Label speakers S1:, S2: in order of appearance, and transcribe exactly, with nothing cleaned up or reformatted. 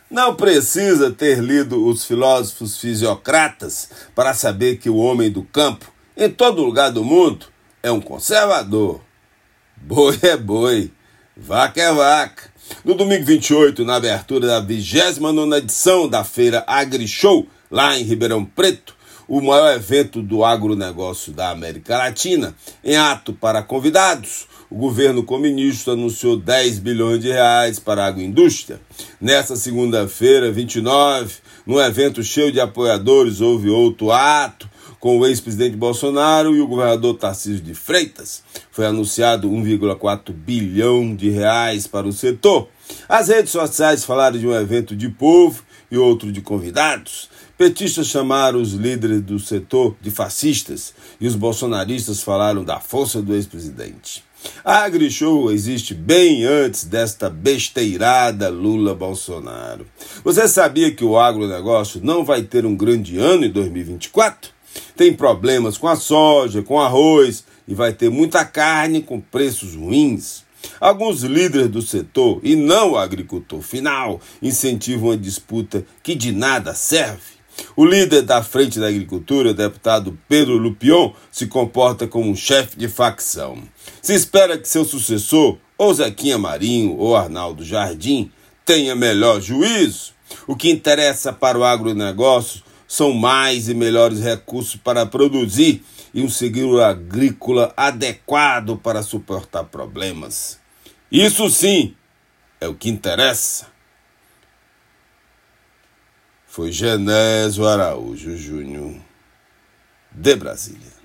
S1: Não precisa ter lido os filósofos fisiocratas para saber que o homem do campo, em todo lugar do mundo, é um conservador. Boi é boi, vaca é vaca. No domingo vinte e oito, na abertura da vigésima nona edição da Feira AgriShow, lá em Ribeirão Preto, o maior evento do agronegócio da América Latina, em ato para convidados, o governo comunista anunciou dez bilhões de reais para a agroindústria. Nesta segunda-feira, vinte e nove, num evento cheio de apoiadores, houve outro ato com o ex-presidente Bolsonaro e o governador Tarcísio de Freitas. Foi anunciado um vírgula quatro bilhão de reais para o setor. As redes sociais falaram de um evento de povo e outro de convidados. Petistas chamaram os líderes do setor de fascistas e os bolsonaristas falaram da força do ex-presidente. A AgriShow existe bem antes desta besteirada Lula-Bolsonaro. Você sabia que o agronegócio não vai ter um grande ano em dois mil e vinte e quatro? Tem problemas com a soja, com arroz e vai ter muita carne com preços ruins. Alguns líderes do setor, e não o agricultor final, incentivam a disputa que de nada serve. O líder da Frente da Agricultura, deputado Pedro Lupion, se comporta como um chefe de facção. Se espera que seu sucessor, ou Zequinha Marinho ou Arnaldo Jardim, tenha melhor juízo. O que interessa para o agronegócio são mais e melhores recursos para produzir e um seguro agrícola adequado para suportar problemas. Isso sim é o que interessa. Foi Genésio Araújo Júnior, de Brasília.